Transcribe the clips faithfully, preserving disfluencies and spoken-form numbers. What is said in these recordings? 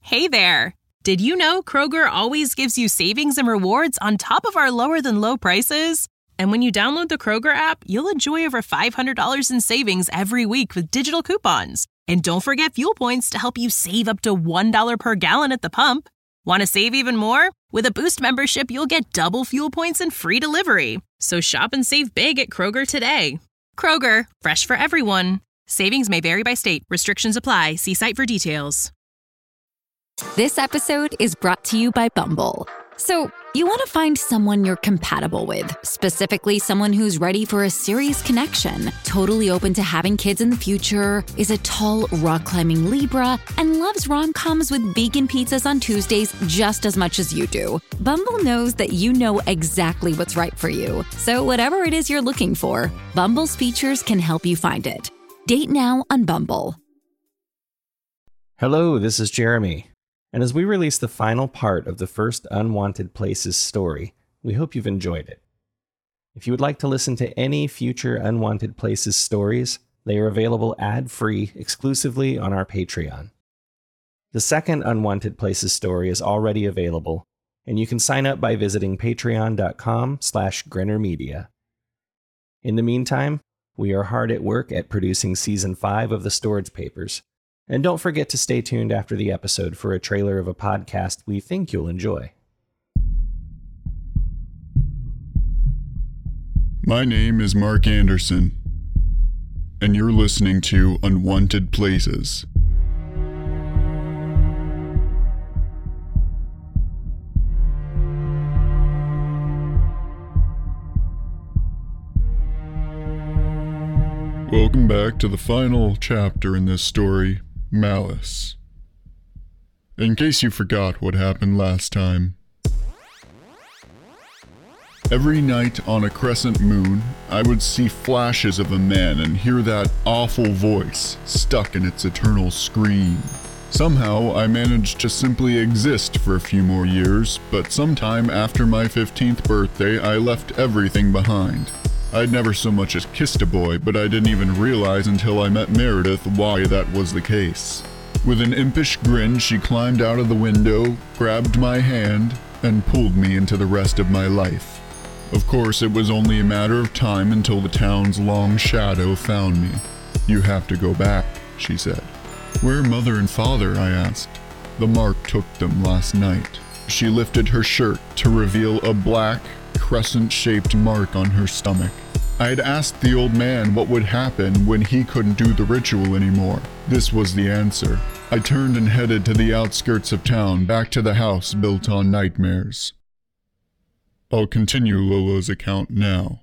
Hey there! Did you know Kroger always gives you savings and rewards on top of our lower-than-low prices? And when you download the Kroger app, you'll enjoy over five hundred dollars in savings every week with digital coupons. And don't forget fuel points to help you save up to one dollar per gallon at the pump. Want to save even more? With a Boost membership, you'll get double fuel points and free delivery. So shop and save big at Kroger today. Kroger, fresh for everyone. Savings may vary by state. Restrictions apply. See site for details. This episode is brought to you by Bumble. So, you want to find someone you're compatible with, specifically someone who's ready for a serious connection, totally open to having kids in the future, is a tall, rock-climbing Libra, and loves rom-coms with vegan pizzas on Tuesdays just as much as you do. Bumble knows that you know exactly what's right for you. So whatever it is you're looking for, Bumble's features can help you find it. Date now on Bumble. Hello, this is Jeremy. And as we release the final part of the first Unwanted Places story, we hope you've enjoyed it. If you would like to listen to any future Unwanted Places stories, they are available ad-free exclusively on our Patreon. The second Unwanted Places story is already available, and you can sign up by visiting patreon.com slash grinnermedia. In the meantime, we are hard at work at producing Season five of The Storage Papers, and don't forget to stay tuned after the episode for a trailer of a podcast we think you'll enjoy. My name is Mark Anderson, and you're listening to Unwanted Places. Welcome back to the final chapter in this story, Malice. In case you forgot what happened last time. Every night on a crescent moon, I would see flashes of a man and hear that awful voice stuck in its eternal scream. Somehow, I managed to simply exist for a few more years, but sometime after my fifteenth birthday, I left everything behind. I'd never so much as kissed a boy, but I didn't even realize until I met Meredith why that was the case. With an impish grin, she climbed out of the window, grabbed my hand, and pulled me into the rest of my life. Of course, it was only a matter of time until the town's long shadow found me. "You have to go back," she said. "Where are mother and father?" I asked. "The mark took them last night." She lifted her shirt to reveal a black, crescent-shaped mark on her stomach. I had asked the old man what would happen when he couldn't do the ritual anymore. This was the answer. I turned and headed to the outskirts of town, back to the house built on nightmares. I'll continue Lola's account now.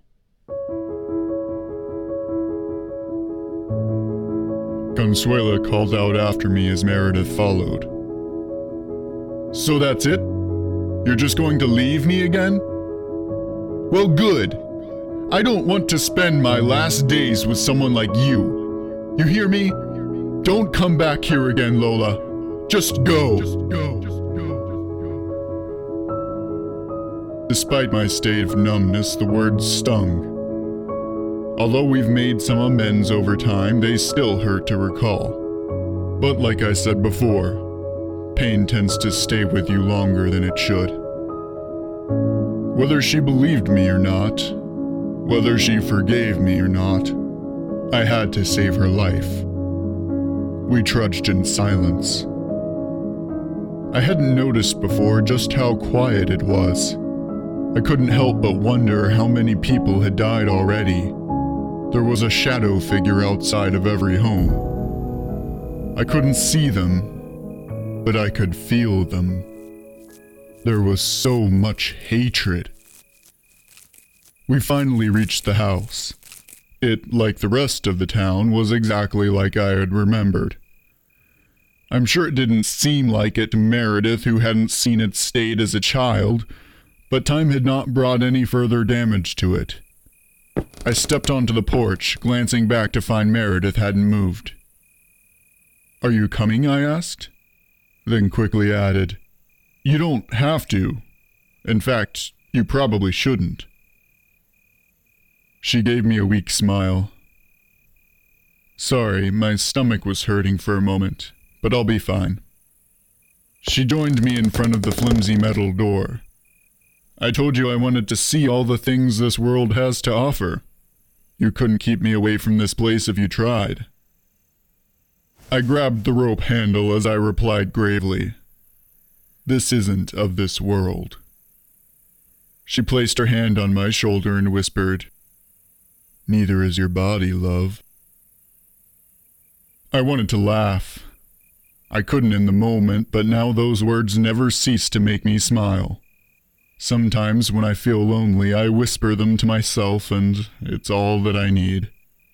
Consuela called out after me as Meredith followed. "So that's it? You're just going to leave me again? Well, good. I don't want to spend my last days with someone like you. You hear me? Don't come back here again, Lola. Just go." Just go. Just go. Despite my state of numbness, the words stung. Although we've made some amends over time, they still hurt to recall. But like I said before, pain tends to stay with you longer than it should. Whether she believed me or not, whether she forgave me or not, I had to save her life. We trudged in silence. I hadn't noticed before just how quiet it was. I couldn't help but wonder how many people had died already. There was a shadow figure outside of every home. I couldn't see them, but I could feel them. There was so much hatred. We finally reached the house. It, like the rest of the town, was exactly like I had remembered. I'm sure it didn't seem like it to Meredith, who hadn't seen its state as a child, but time had not brought any further damage to it. I stepped onto the porch, glancing back to find Meredith hadn't moved. "Are you coming?" I asked, then quickly added, "You don't have to. In fact, you probably shouldn't." She gave me a weak smile. "Sorry, my stomach was hurting for a moment, but I'll be fine." She joined me in front of the flimsy metal door. I told you I wanted to see all the things this world has to offer. You couldn't keep me away from this place if you tried. I grabbed the rope handle as I replied gravely, "This isn't of this world." She placed her hand on my shoulder and whispered, "Neither is your body, love." I wanted to laugh. I couldn't in the moment, but now those words never cease to make me smile. Sometimes when I feel lonely, I whisper them to myself, and it's all that I need.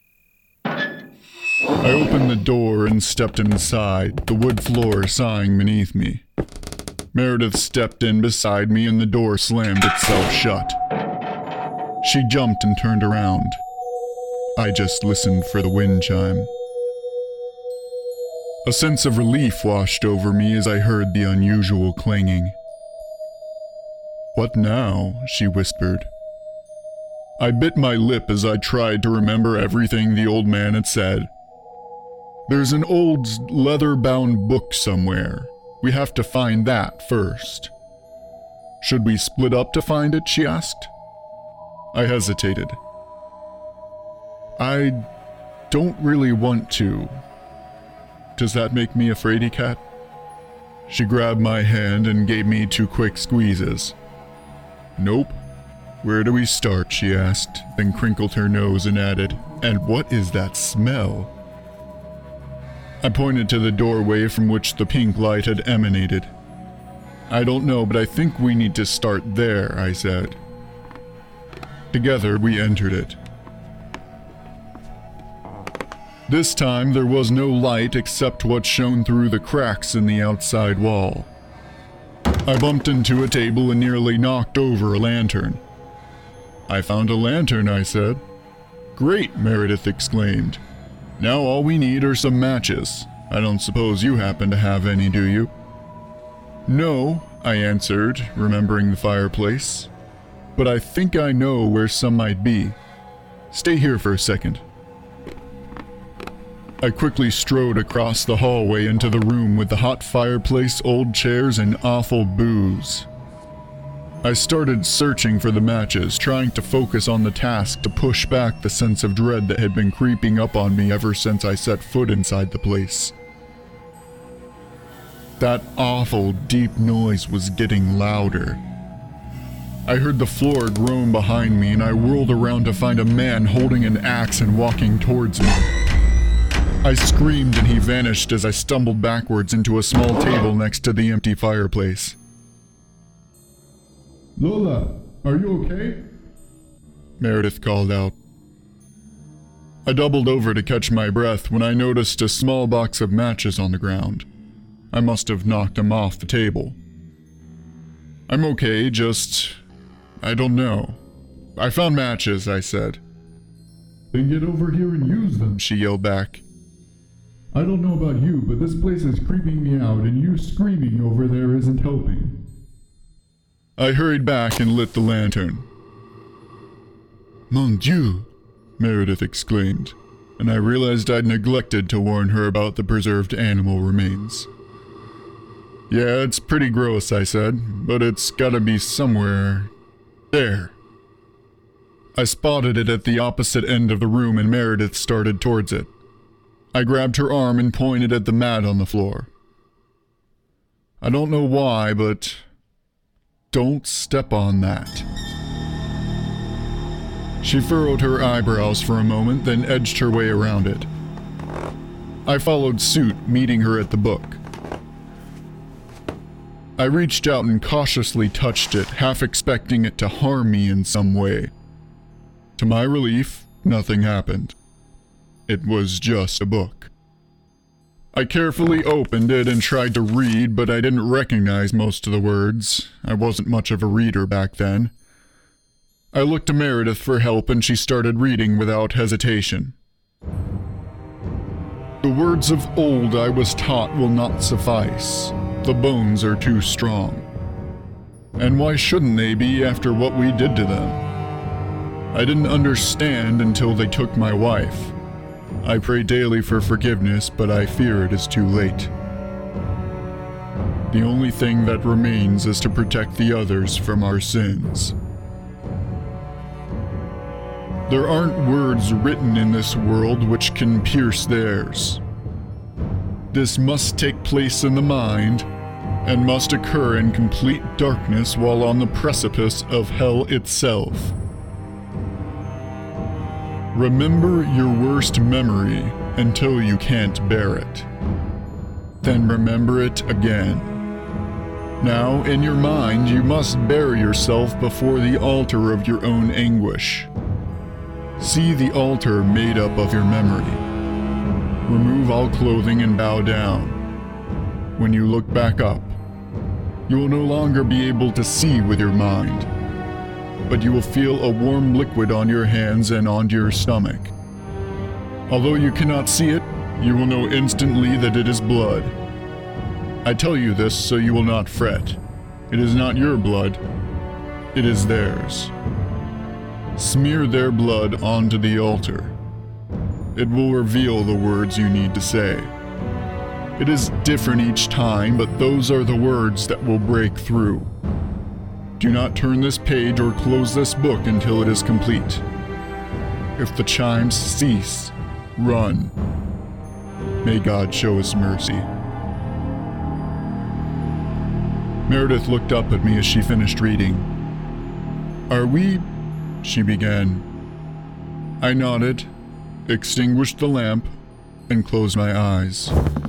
I opened the door and stepped inside, the wood floor sighing beneath me. Meredith stepped in beside me and the door slammed itself shut. She jumped and turned around. I just listened for the wind chime. A sense of relief washed over me as I heard the unusual clanging. "What now?" she whispered. I bit my lip as I tried to remember everything the old man had said. "There's an old leather-bound book somewhere. We have to find that first." "Should we split up to find it?" she asked. I hesitated. "I don't really want to. Does that make me a fraidy cat?" She grabbed my hand and gave me two quick squeezes. "Nope. Where do we start?" she asked, then crinkled her nose and added, "And what is that smell?" I pointed to the doorway from which the pink light had emanated. "I don't know, but I think we need to start there," I said. Together we entered it. This time there was no light except what shone through the cracks in the outside wall. I bumped into a table and nearly knocked over a lantern. "I found a lantern," I said. "Great," Meredith exclaimed. "Now all we need are some matches. I don't suppose you happen to have any, do you?" "No," I answered, remembering the fireplace. "But I think I know where some might be. Stay here for a second." I quickly strode across the hallway into the room with the hot fireplace, old chairs, and awful booze. I started searching for the matches, trying to focus on the task to push back the sense of dread that had been creeping up on me ever since I set foot inside the place. That awful, deep noise was getting louder. I heard the floor groan behind me, and I whirled around to find a man holding an axe and walking towards me. I screamed and he vanished as I stumbled backwards into a small table next to the empty fireplace. "Lola, are you okay?" Meredith called out. I doubled over to catch my breath when I noticed a small box of matches on the ground. I must have knocked them off the table. "I'm okay, just... I don't know. I found matches," I said. "Then get over here and use them," she yelled back. "I don't know about you, but this place is creeping me out, and you screaming over there isn't helping." I hurried back and lit the lantern. "Mon Dieu!" Meredith exclaimed, and I realized I'd neglected to warn her about the preserved animal remains. "Yeah, it's pretty gross," I said, "but it's gotta be somewhere... there." I spotted it at the opposite end of the room and Meredith started towards it. I grabbed her arm and pointed at the mat on the floor. "I don't know why, but don't step on that." She furrowed her eyebrows for a moment, then edged her way around it. I followed suit, meeting her at the book. I reached out and cautiously touched it, half expecting it to harm me in some way. To my relief, nothing happened. It was just a book. I carefully opened it and tried to read, but I didn't recognize most of the words. I wasn't much of a reader back then. I looked to Meredith for help and she started reading without hesitation. "The words of old I was taught will not suffice. The bones are too strong. And why shouldn't they be after what we did to them? I didn't understand until they took my wife. I pray daily for forgiveness, but I fear it is too late." The only thing that remains is to protect the others from our sins. There aren't words written in this world which can pierce theirs. This must take place in the mind, and must occur in complete darkness while on the precipice of hell itself. Remember your worst memory until you can't bear it. Then remember it again. Now, in your mind, you must bear yourself before the altar of your own anguish. See the altar made up of your memory. Remove all clothing and bow down. When you look back up, you will no longer be able to see with your mind, but you will feel a warm liquid on your hands and onto your stomach. Although you cannot see it, you will know instantly that it is blood. I tell you this so you will not fret. It is not your blood, it is theirs. Smear their blood onto the altar. It will reveal the words you need to say. It is different each time, but those are the words that will break through. Do not turn this page or close this book until it is complete. If the chimes cease, run. May God show us mercy. Meredith looked up at me as she finished reading. Are we... she began. I nodded, extinguished the lamp, and closed my eyes.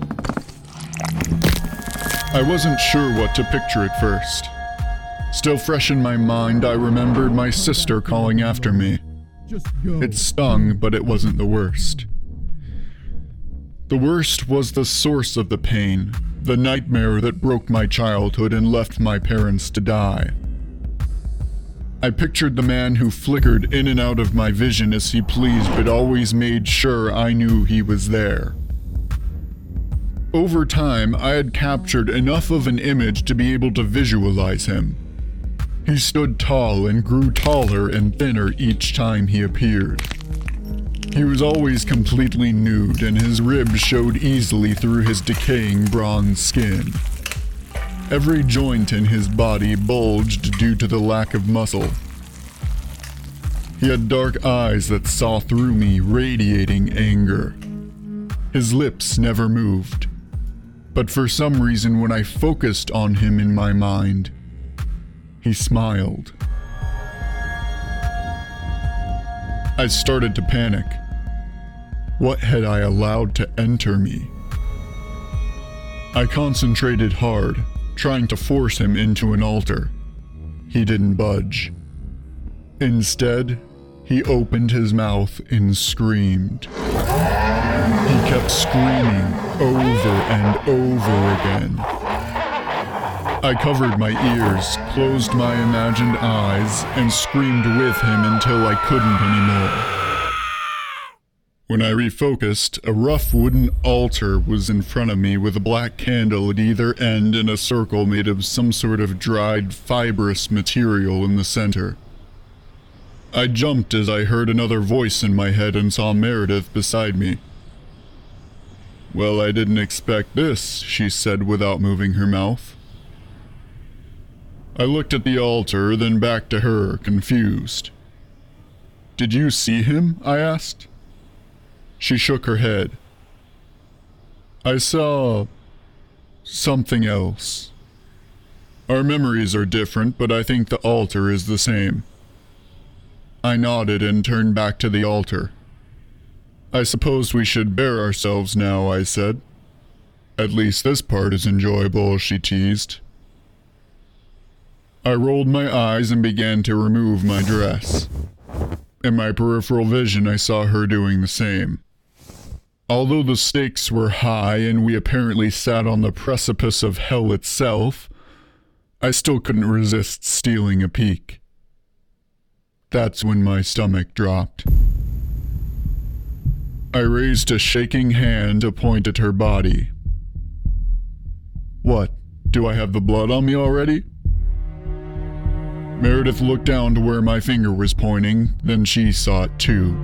I wasn't sure what to picture at first. Still fresh in my mind, I remembered my sister calling after me. It stung, but it wasn't the worst. The worst was the source of the pain, the nightmare that broke my childhood and left my parents to die. I pictured the man who flickered in and out of my vision as he pleased, but always made sure I knew he was there. Over time, I had captured enough of an image to be able to visualize him. He stood tall and grew taller and thinner each time he appeared. He was always completely nude, and his ribs showed easily through his decaying bronze skin. Every joint in his body bulged due to the lack of muscle. He had dark eyes that saw through me, radiating anger. His lips never moved, but for some reason when I focused on him in my mind, he smiled. I started to panic. What had I allowed to enter me? I concentrated hard, trying to force him into an altar. He didn't budge. Instead, he opened his mouth and screamed. He kept screaming over and over again. I covered my ears, closed my imagined eyes, and screamed with him until I couldn't anymore. When I refocused, a rough wooden altar was in front of me with a black candle at either end and a circle made of some sort of dried fibrous material in the center. I jumped as I heard another voice in my head and saw Meredith beside me. Well, I didn't expect this, she said without moving her mouth. I looked at the altar, then back to her, confused. Did you see him? I asked. She shook her head. I saw something else. Our memories are different, but I think the altar is the same. I nodded and turned back to the altar. I suppose we should bear ourselves now, I said. At least this part is enjoyable, she teased. I rolled my eyes and began to remove my dress. In my peripheral vision, I saw her doing the same. Although the stakes were high and we apparently sat on the precipice of hell itself, I still couldn't resist stealing a peek. That's when my stomach dropped. I raised a shaking hand to point at her body. What, do I have the blood on me already? Meredith looked down to where my finger was pointing, then she saw it too.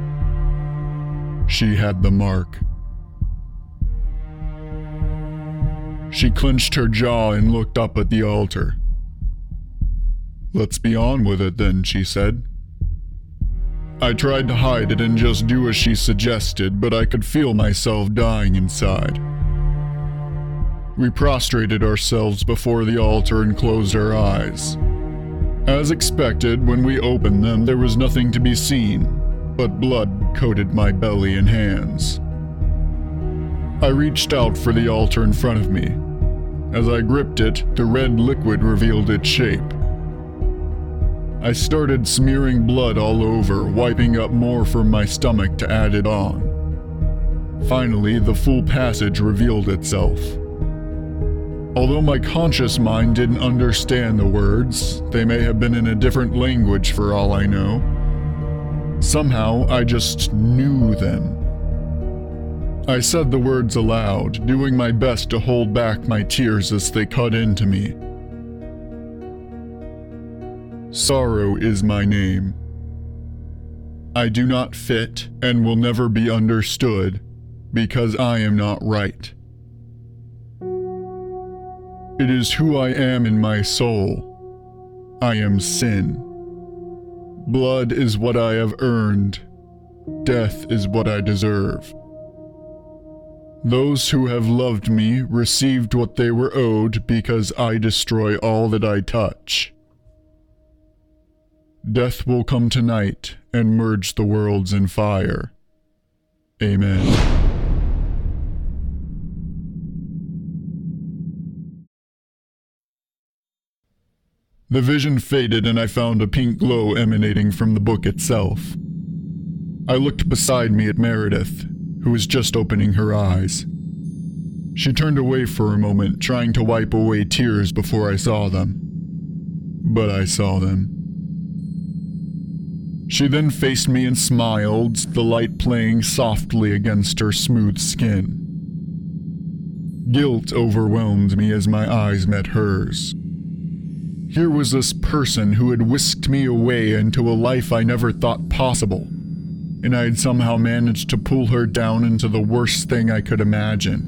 She had the mark. She clenched her jaw and looked up at the altar. "Let's be on with it then," she said. I tried to hide it and just do as she suggested, but I could feel myself dying inside. We prostrated ourselves before the altar and closed our eyes. As expected, when we opened them, there was nothing to be seen, but blood coated my belly and hands. I reached out for the altar in front of me. As I gripped it, the red liquid revealed its shape. I started smearing blood all over, wiping up more from my stomach to add it on. Finally, the full passage revealed itself. Although my conscious mind didn't understand the words, they may have been in a different language for all I know. Somehow, I just knew them. I said the words aloud, doing my best to hold back my tears as they cut into me. Sorrow is my name. I do not fit and will never be understood because I am not right. It is who I am in my soul. I am sin. Blood is what I have earned. Death is what I deserve. Those who have loved me received what they were owed because I destroy all that I touch. Death will come tonight and merge the worlds in fire. Amen. The vision faded and I found a pink glow emanating from the book itself. I looked beside me at Meredith, who was just opening her eyes. She turned away for a moment, trying to wipe away tears before I saw them. But I saw them. She then faced me and smiled, the light playing softly against her smooth skin. Guilt overwhelmed me as my eyes met hers. Here was this person who had whisked me away into a life I never thought possible, and I had somehow managed to pull her down into the worst thing I could imagine.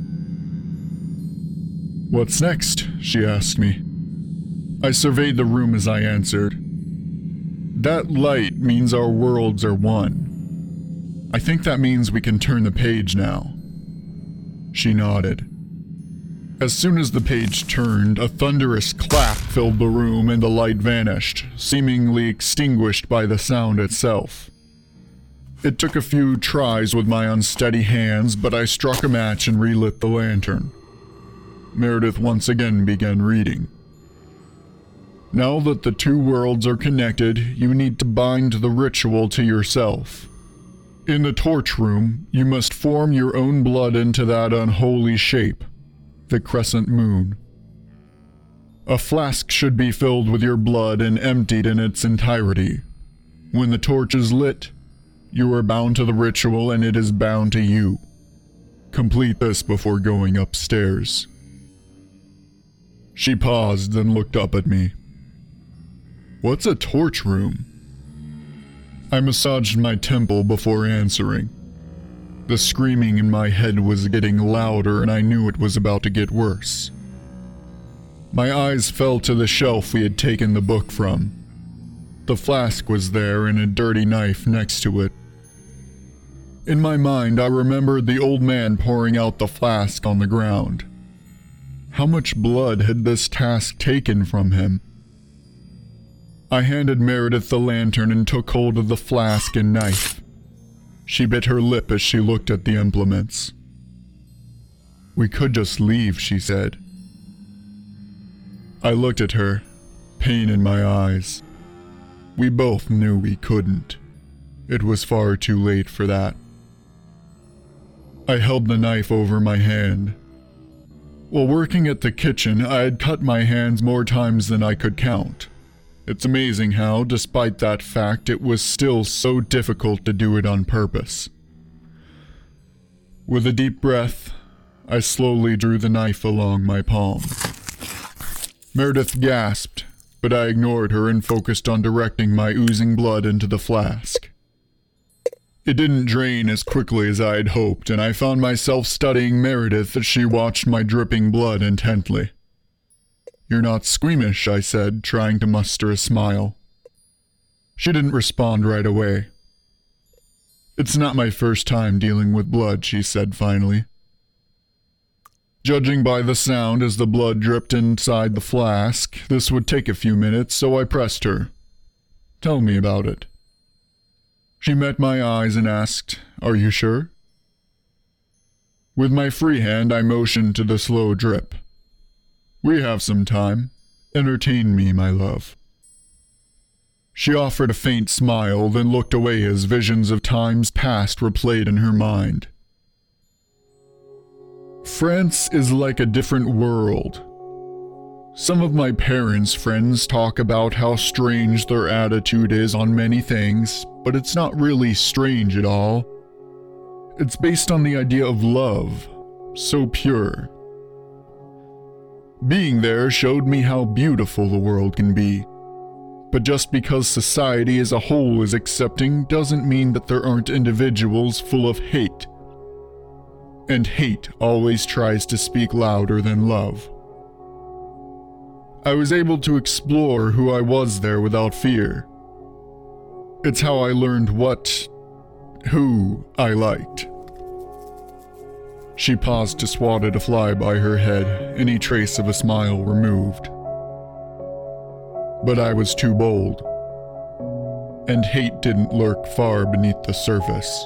"What's next?" she asked me. I surveyed the room as I answered. "That light means our worlds are one. I think that means we can turn the page now." She nodded. As soon as the page turned, a thunderous clap filled the room and the light vanished, seemingly extinguished by the sound itself. It took a few tries with my unsteady hands, but I struck a match and relit the lantern. Meredith once again began reading. "Now that the two worlds are connected, you need to bind the ritual to yourself. In the torch room, you must form your own blood into that unholy shape, the crescent moon. A flask should be filled with your blood and emptied in its entirety. When the torch is lit, you are bound to the ritual and it is bound to you. Complete this before going upstairs." She paused and looked up at me. "What's a torch room?" I massaged my temple before answering. The screaming in my head was getting louder and I knew it was about to get worse. My eyes fell to the shelf we had taken the book from. The flask was there and a dirty knife next to it. In my mind, I remembered the old man pouring out the flask on the ground. How much blood had this task taken from him? I handed Meredith the lantern and took hold of the flask and knife. She bit her lip as she looked at the implements. "We could just leave," she said. I looked at her, pain in my eyes. We both knew we couldn't. It was far too late for that. I held the knife over my hand. While working at the kitchen, I had cut my hands more times than I could count. It's amazing how, despite that fact, it was still so difficult to do it on purpose. With a deep breath, I slowly drew the knife along my palm. Meredith gasped, but I ignored her and focused on directing my oozing blood into the flask. It didn't drain as quickly as I had hoped, and I found myself studying Meredith as she watched my dripping blood intently. "You're not squeamish," I said, trying to muster a smile. She didn't respond right away. "It's not my first time dealing with blood," she said finally. Judging by the sound as the blood dripped inside the flask, this would take a few minutes, so I pressed her. "Tell me about it." She met my eyes and asked, "Are you sure?" With my free hand, I motioned to the slow drip. "We have some time. Entertain me, my love." She offered a faint smile, then looked away as visions of times past replayed in her mind. France is like a different world. Some of my parents' friends talk about how strange their attitude is on many things, but it's not really strange at all. It's based on the idea of love, so pure. Being there showed me how beautiful the world can be. But just because society as a whole is accepting doesn't mean that there aren't individuals full of hate. And hate always tries to speak louder than love. I was able to explore who I was there without fear. It's how I learned what, who I liked. She paused to swat at a fly by her head, any trace of a smile removed. But I was too bold, and hate didn't lurk far beneath the surface.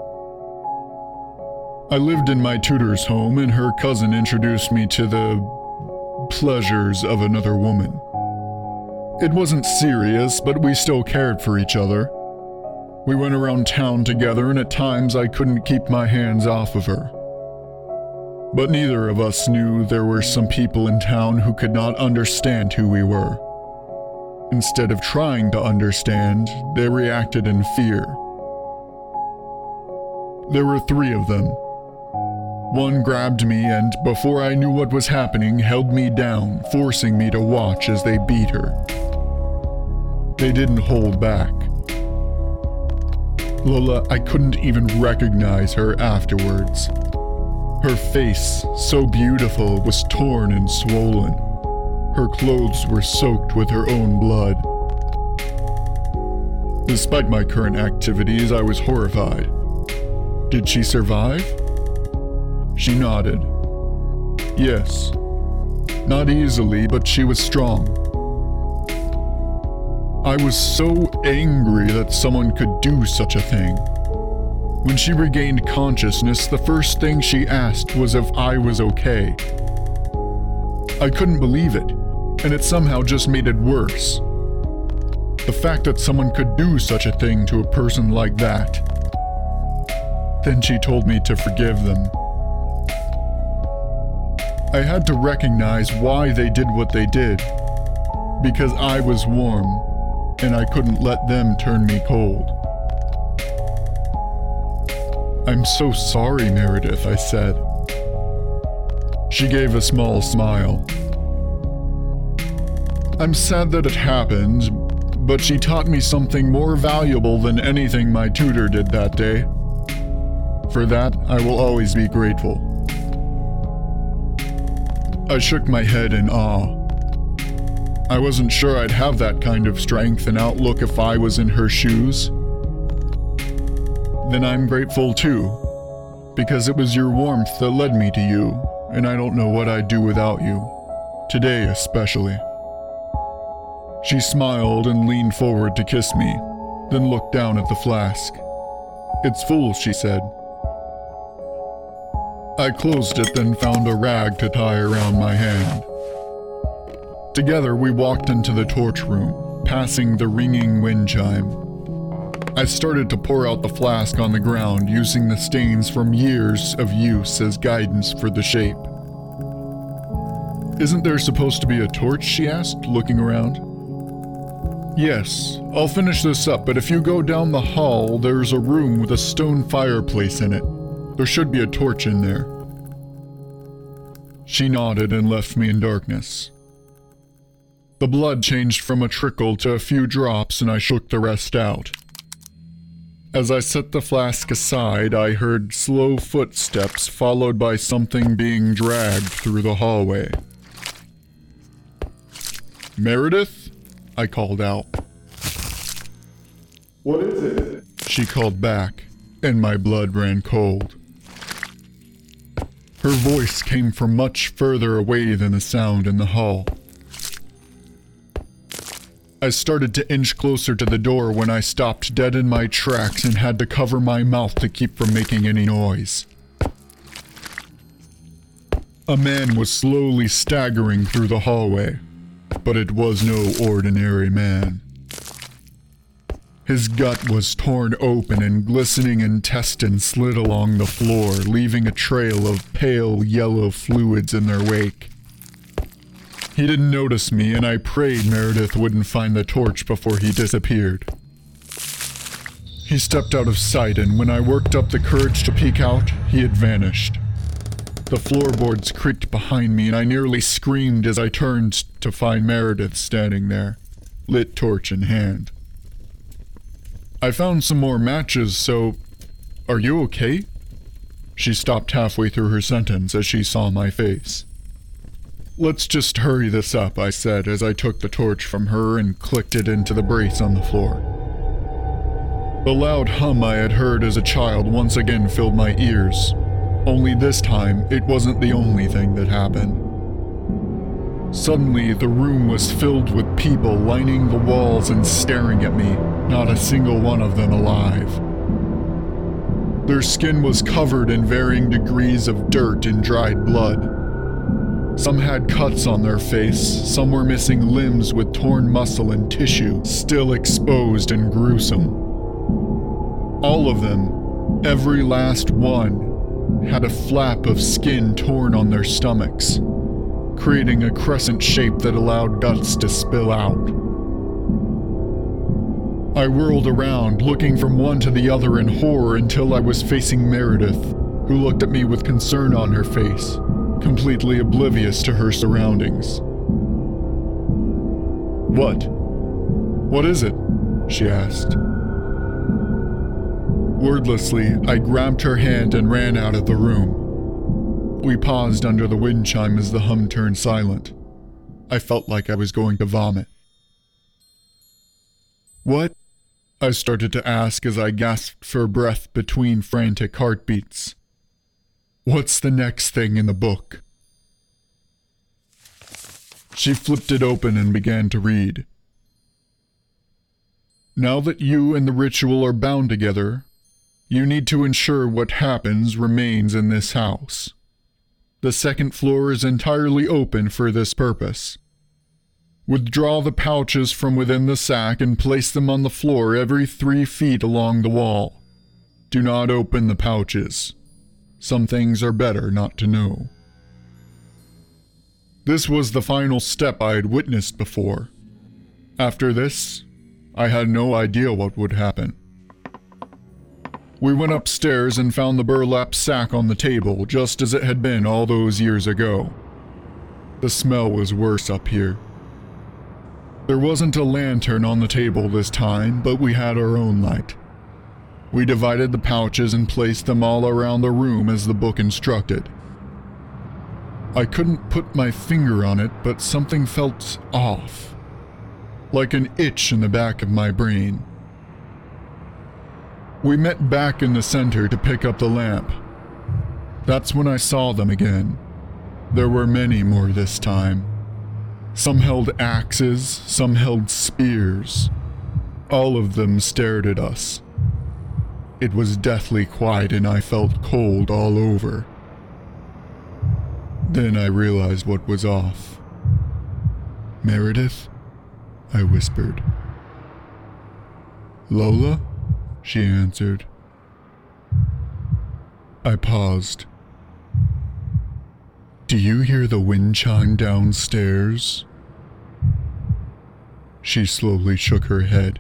I lived in my tutor's home, and her cousin introduced me to the pleasures of another woman. It wasn't serious, but we still cared for each other. We went around town together, and at times I couldn't keep my hands off of her. But neither of us knew there were some people in town who could not understand who we were. Instead of trying to understand, they reacted in fear. There were three of them. One grabbed me and, before I knew what was happening, held me down, forcing me to watch as they beat her. They didn't hold back. Lola, I couldn't even recognize her afterwards. Her face, so beautiful, was torn and swollen. Her clothes were soaked with her own blood. Despite my current activities, I was horrified. Did she survive? She nodded. Yes. Not easily, but she was strong. I was so angry that someone could do such a thing. When she regained consciousness, the first thing she asked was if I was okay. I couldn't believe it, and it somehow just made it worse. The fact that someone could do such a thing to a person like that. Then she told me to forgive them. I had to recognize why they did what they did. Because I was warm, and I couldn't let them turn me cold. I'm so sorry, Meredith, I said. She gave a small smile. I'm sad that it happened, but she taught me something more valuable than anything my tutor did that day. For that, I will always be grateful. I shook my head in awe. I wasn't sure I'd have that kind of strength and outlook if I was in her shoes. Then I'm grateful too, because it was your warmth that led me to you, and I don't know what I'd do without you, today especially. She smiled and leaned forward to kiss me, then looked down at the flask. It's full, she said. I closed it, then found a rag to tie around my hand. Together we walked into the torch room, passing the ringing wind chime. I started to pour out the flask on the ground, using the stains from years of use as guidance for the shape. Isn't there supposed to be a torch, she asked, looking around. Yes, I'll finish this up, but if you go down the hall, there's a room with a stone fireplace in it. There should be a torch in there. She nodded and left me in darkness. The blood changed from a trickle to a few drops, and I shook the rest out. As I set the flask aside, I heard slow footsteps followed by something being dragged through the hallway. "Meredith?" I called out. "What is it?" she called back, and my blood ran cold. Her voice came from much further away than the sound in the hall. I started to inch closer to the door when I stopped dead in my tracks and had to cover my mouth to keep from making any noise. A man was slowly staggering through the hallway, but it was no ordinary man. His gut was torn open and glistening intestines slid along the floor, leaving a trail of pale yellow fluids in their wake. He didn't notice me, and I prayed Meredith wouldn't find the torch before he disappeared. He stepped out of sight, and when I worked up the courage to peek out, he had vanished. The floorboards creaked behind me, and I nearly screamed as I turned to find Meredith standing there, lit torch in hand. "I found some more matches, so... are you okay?" She stopped halfway through her sentence as she saw my face. "Let's just hurry this up," I said as I took the torch from her and clicked it into the brace on the floor. The loud hum I had heard as a child once again filled my ears. Only this time, it wasn't the only thing that happened. Suddenly, the room was filled with people lining the walls and staring at me, not a single one of them alive. Their skin was covered in varying degrees of dirt and dried blood. Some had cuts on their face, some were missing limbs with torn muscle and tissue, still exposed and gruesome. All of them, every last one, had a flap of skin torn on their stomachs, creating a crescent shape that allowed guts to spill out. I whirled around, looking from one to the other in horror until I was facing Meredith, who looked at me with concern on her face, completely oblivious to her surroundings. "What? What is it?" she asked. Wordlessly, I grabbed her hand and ran out of the room. We paused under the wind chime as the hum turned silent. I felt like I was going to vomit. "What?" I started to ask as I gasped for breath between frantic heartbeats. "What's the next thing in the book?" She flipped it open and began to read. "Now that you and the ritual are bound together, you need to ensure what happens remains in this house. The second floor is entirely open for this purpose. Withdraw the pouches from within the sack and place them on the floor every three feet along the wall. Do not open the pouches. Some things are better not to know." This was the final step I had witnessed before. After this, I had no idea what would happen. We went upstairs and found the burlap sack on the table, just as it had been all those years ago. The smell was worse up here. There wasn't a lantern on the table this time, but we had our own light. We divided the pouches and placed them all around the room as the book instructed. I couldn't put my finger on it, but something felt off, like an itch in the back of my brain. We met back in the center to pick up the lamp. That's when I saw them again. There were many more this time. Some held axes, some held spears. All of them stared at us. It was deathly quiet and I felt cold all over. Then I realized what was off. "Meredith?" I whispered. "Lola?" she answered. I paused. "Do you hear the wind chime downstairs?" She slowly shook her head.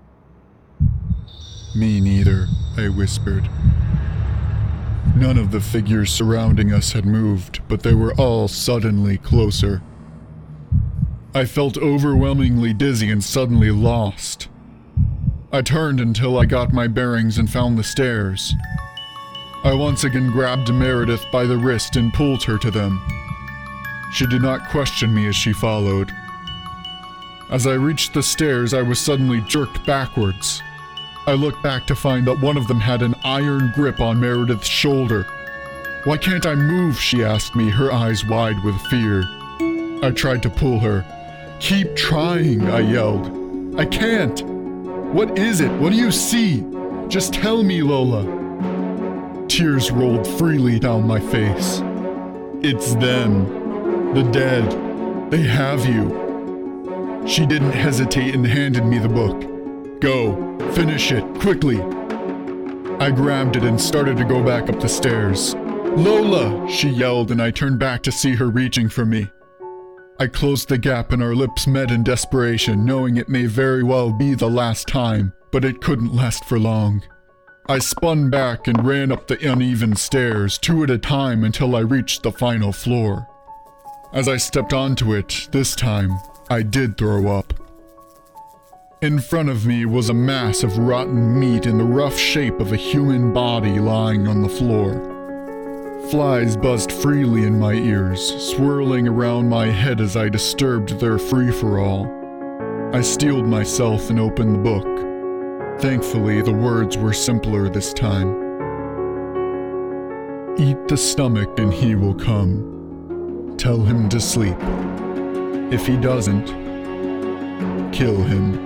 "Me neither," I whispered. None of the figures surrounding us had moved, but they were all suddenly closer. I felt overwhelmingly dizzy and suddenly lost. I turned until I got my bearings and found the stairs. I once again grabbed Meredith by the wrist and pulled her to them. She did not question me as she followed. As I reached the stairs, I was suddenly jerked backwards. I looked back to find that one of them had an iron grip on Meredith's shoulder. "Why can't I move?" she asked me, her eyes wide with fear. I tried to pull her. "Keep trying," I yelled. "I can't. What is it? What do you see? Just tell me, Lola." Tears rolled freely down my face. "It's them. The dead. They have you." She didn't hesitate and handed me the book. "Go. Finish it. Quickly." I grabbed it and started to go back up the stairs. "Lola!" she yelled, and I turned back to see her reaching for me. I closed the gap and our lips met in desperation, knowing it may very well be the last time, but it couldn't last for long. I spun back and ran up the uneven stairs, two at a time, until I reached the final floor. As I stepped onto it, this time, I did throw up. In front of me was a mass of rotten meat in the rough shape of a human body lying on the floor. Flies buzzed freely in my ears, swirling around my head as I disturbed their free-for-all. I steeled myself and opened the book. Thankfully, the words were simpler this time. "Eat the stomach and he will come. Tell him to sleep. If he doesn't, kill him."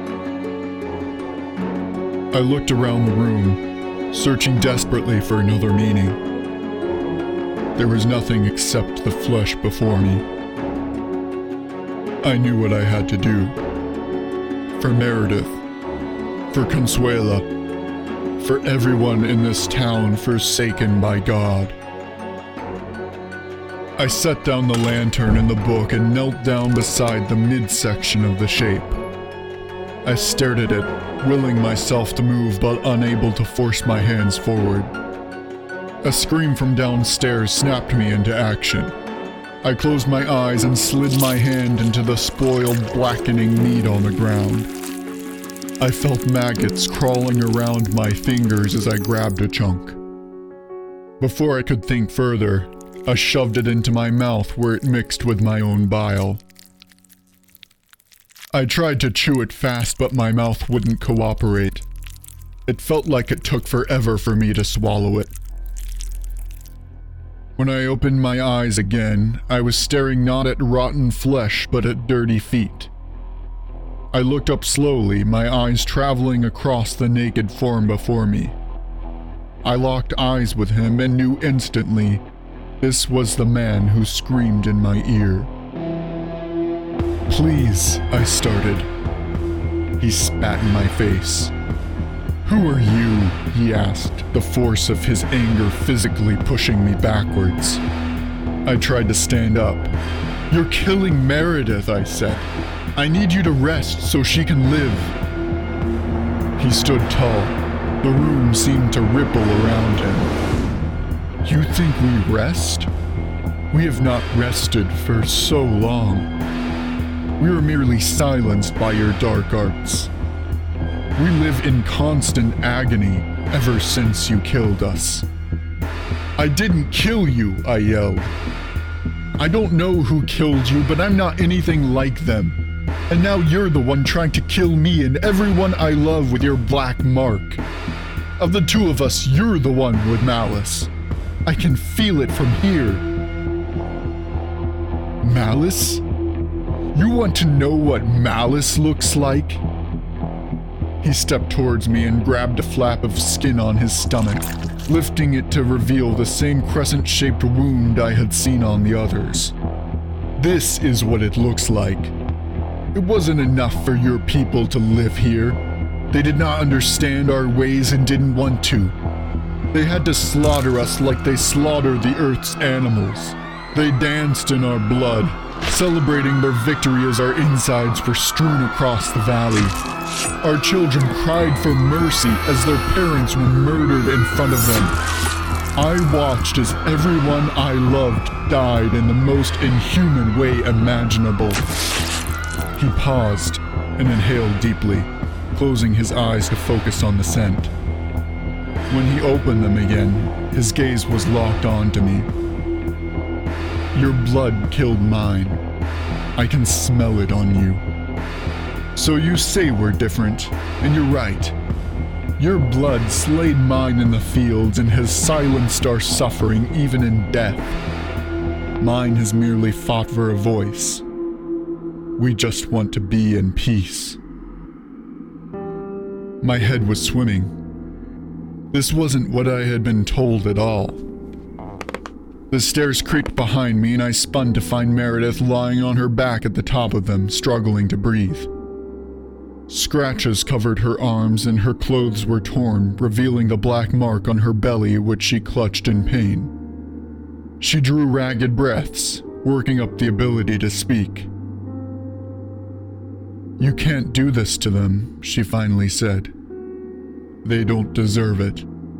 I looked around the room, searching desperately for another meaning. There was nothing except the flesh before me. I knew what I had to do. For Meredith. For Consuela. For everyone in this town forsaken by God. I set down the lantern and the book and knelt down beside the midsection of the shape. I stared at it, willing myself to move but unable to force my hands forward. A scream from downstairs snapped me into action. I closed my eyes and slid my hand into the spoiled, blackening meat on the ground. I felt maggots crawling around my fingers as I grabbed a chunk. Before I could think further, I shoved it into my mouth where it mixed with my own bile. I tried to chew it fast, but my mouth wouldn't cooperate. It felt like it took forever for me to swallow it. When I opened my eyes again, I was staring not at rotten flesh but at dirty feet. I looked up slowly, my eyes traveling across the naked form before me. I locked eyes with him and knew instantly this was the man who screamed in my ear. "Please," I started. He spat in my face. "Who are you?" he asked, the force of his anger physically pushing me backwards. I tried to stand up. "You're killing Meredith," I said. "I need you to rest so she can live." He stood tall. The room seemed to ripple around him. "You think we rest? We have not rested for so long. We were merely silenced by your dark arts. We live in constant agony ever since you killed us." "I didn't kill you," I yelled. "I don't know who killed you, but I'm not anything like them. And now you're the one trying to kill me and everyone I love with your black mark. Of the two of us, you're the one with malice. I can feel it from here." "Malice? You want to know what malice looks like?" He stepped towards me and grabbed a flap of skin on his stomach, lifting it to reveal the same crescent-shaped wound I had seen on the others. "This is what it looks like. It wasn't enough for your people to live here. They did not understand our ways and didn't want to. They had to slaughter us like they slaughter the Earth's animals. They danced in our blood, celebrating their victory as our insides were strewn across the valley. Our children cried for mercy as their parents were murdered in front of them. I watched as everyone I loved died in the most inhuman way imaginable." He paused and inhaled deeply. closing his eyes to focus on the scent. When he opened them again, his gaze was locked onto me. Your blood killed mine. I can smell it on you. So you say we're different, and you're right. Your blood slayed mine in the fields and has silenced our suffering even in death. Mine has merely fought for a voice. We just want to be in peace. My head was swimming. This wasn't what I had been told at all. The stairs creaked behind me and I spun to find Meredith lying on her back at the top of them, struggling to breathe. Scratches covered her arms and her clothes were torn, revealing the black mark on her belly which she clutched in pain. She drew ragged breaths, working up the ability to speak. You can't do this to them, she finally said. They don't deserve it.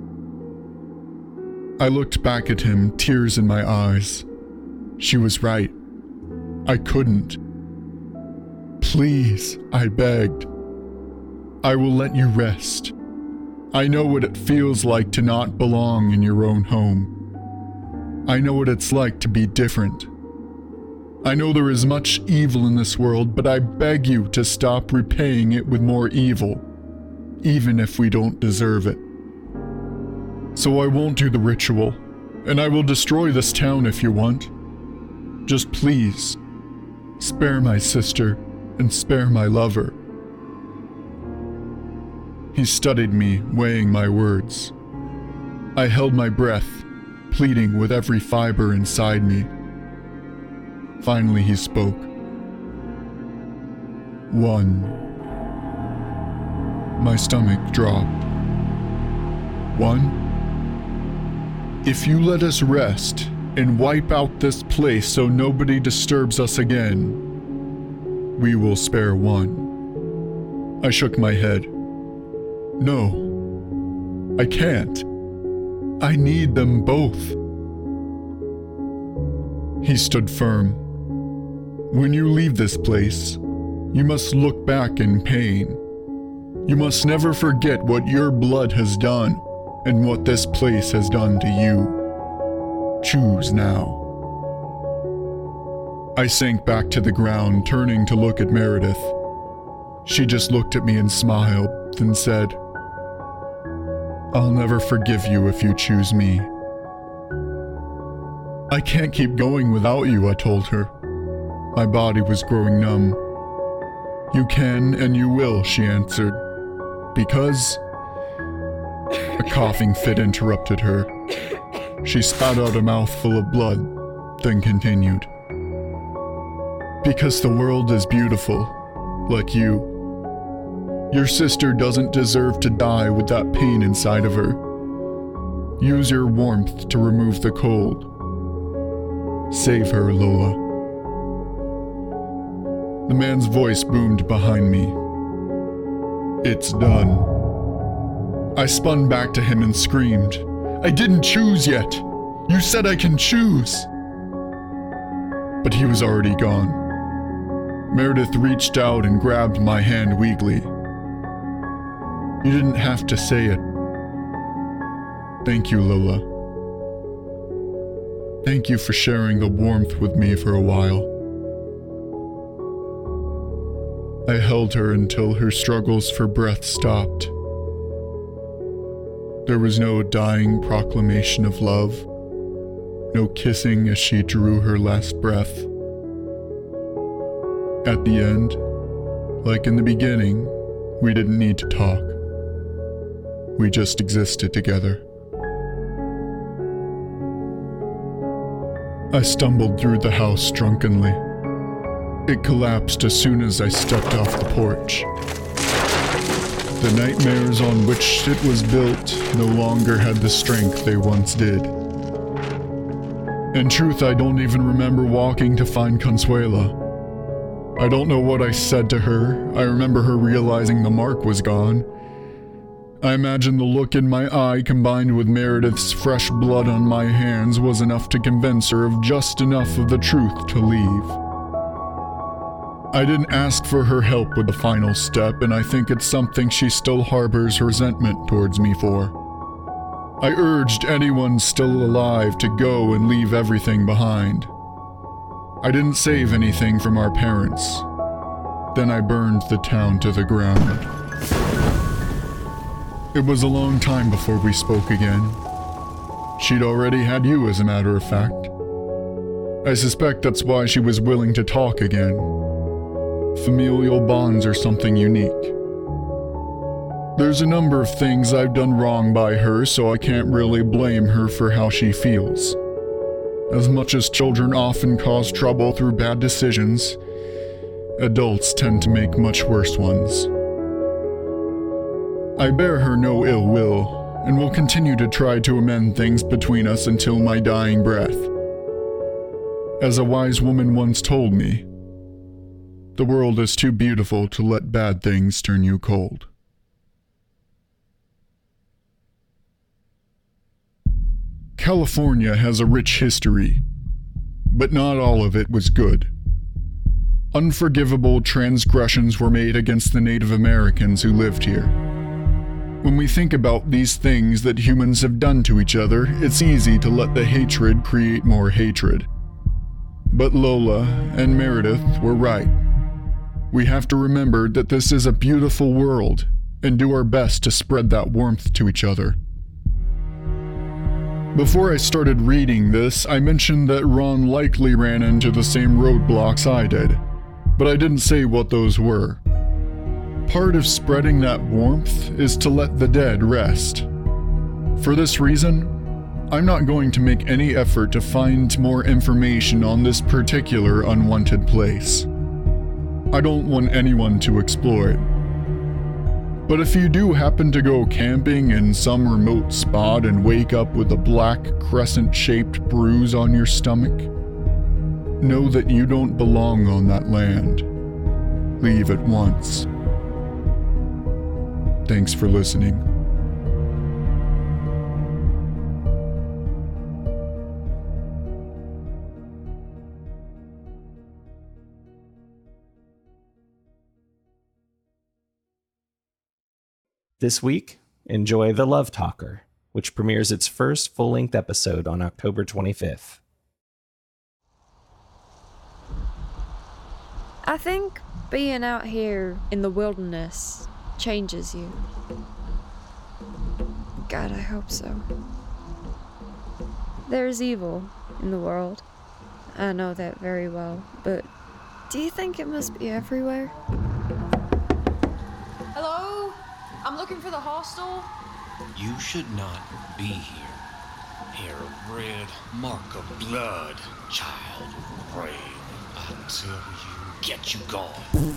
I looked back at him, tears in my eyes. She was right. I couldn't. Please, I begged. I will let you rest. I know what it feels like to not belong in your own home. I know what it's like to be different. I know there is much evil in this world, but I beg you to stop repaying it with more evil, even if we don't deserve it. So I won't do the ritual, and I will destroy this town if you want. Just please, spare my sister and spare my lover. He studied me, weighing my words. I held my breath, pleading with every fiber inside me. Finally he spoke. One. My stomach dropped. One? If you let us rest and wipe out this place so nobody disturbs us again, we will spare one. I shook my head. No, I can't. I need them both. He stood firm. When you leave this place, you must look back in pain. You must never forget what your blood has done and what this place has done to you. Choose now. I sank back to the ground, turning to look at Meredith. She just looked at me and smiled, then said, I'll never forgive you if you choose me. I can't keep going without you, I told her. My body was growing numb. You can and you will, she answered. Because... A coughing fit interrupted her. She spat out a mouthful of blood, then continued. Because the world is beautiful, like you. Your sister doesn't deserve to die with that pain inside of her. Use your warmth to remove the cold. Save her, Lola. The man's voice boomed behind me. It's done. I spun back to him and screamed, I didn't choose yet. You said I can choose. But he was already gone. Meredith reached out and grabbed my hand weakly. You didn't have to say it. Thank you, Lola. Thank you for sharing the warmth with me for a while. I held her until her struggles for breath stopped. There was no dying proclamation of love, no kissing as she drew her last breath. At the end, like in the beginning, we didn't need to talk. We just existed together. I stumbled through the house drunkenly. It collapsed as soon as I stepped off the porch. The nightmares on which it was built no longer had the strength they once did. In truth, I don't even remember walking to find Consuela. I don't know what I said to her. I remember her realizing the mark was gone. I imagine the look in my eye combined with Meredith's fresh blood on my hands was enough to convince her of just enough of the truth to leave. I didn't ask for her help with the final step, and I think it's something she still harbors resentment towards me for. I urged anyone still alive to go and leave everything behind. I didn't save anything from our parents. Then I burned the town to the ground. It was a long time before we spoke again. She'd already had you, as a matter of fact. I suspect that's why she was willing to talk again. Familial bonds are something unique. There's a number of things I've done wrong by her, so I can't really blame her for how she feels. As much as children often cause trouble through bad decisions, adults tend to make much worse ones. I bear her no ill will, and will continue to try to amend things between us until my dying breath. As a wise woman once told me, the world is too beautiful to let bad things turn you cold. California has a rich history, but not all of it was good. Unforgivable transgressions were made against the Native Americans who lived here. When we think about these things that humans have done to each other, it's easy to let the hatred create more hatred. But Lola and Meredith were right. We have to remember that this is a beautiful world and do our best to spread that warmth to each other. Before I started reading this, I mentioned that Ron likely ran into the same roadblocks I did, but I didn't say what those were. Part of spreading that warmth is to let the dead rest. For this reason, I'm not going to make any effort to find more information on this particular unwanted place. I don't want anyone to explore it. But if you do happen to go camping in some remote spot and wake up with a black crescent-shaped bruise on your stomach, know that you don't belong on that land. Leave at once. Thanks for listening. This week, enjoy The Love Talker, which premieres its first full-length episode on October twenty-fifth. I think being out here in the wilderness changes you. God, I hope so. There's evil in the world. I know that very well, but do you think it must be everywhere? Hello? I'm looking for the hostel. You should not be here. Hair of red, mark of blood, child brave. I tell you, get you gone.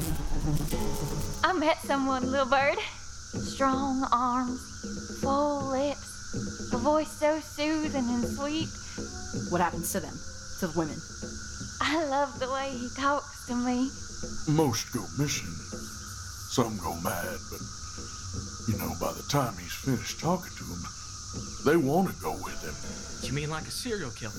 I met someone, little bird. Strong arms, full lips, a voice so soothing and sweet. What happens to them? To the women? I love the way he talks to me. Most go missing. Some go mad, but you know, by the time he's finished talking to them, they want to go with him. You mean like a serial killer?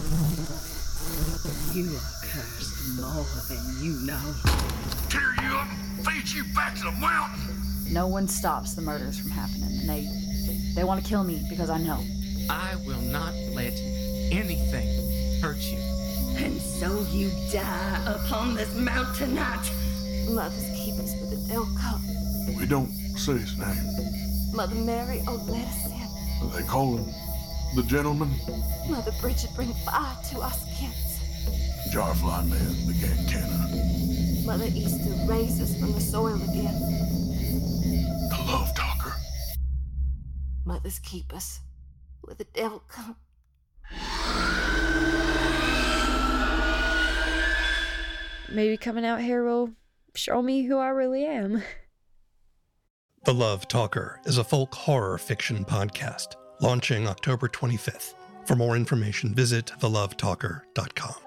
You are cursed more than you know. Tear you up and feed you back to the mountain. No one stops the murders from happening, and they they want to kill me because I know. I will not let anything hurt you. And so you die upon this mountain tonight. Mother's keep us with the Delco. We don't say his name. Mother Mary, oh, let us in. They call him the gentleman. Mother Bridget, bring fire to our skins. Jarfly man, the Gankana. Mother Easter, raise us from the soil again. The Love Talker. Mothers keep us with the Delco. Maybe coming out here will show me who I really am. The Love Talker is a folk horror fiction podcast, launching October twenty-fifth. For more information, visit the love talker dot com.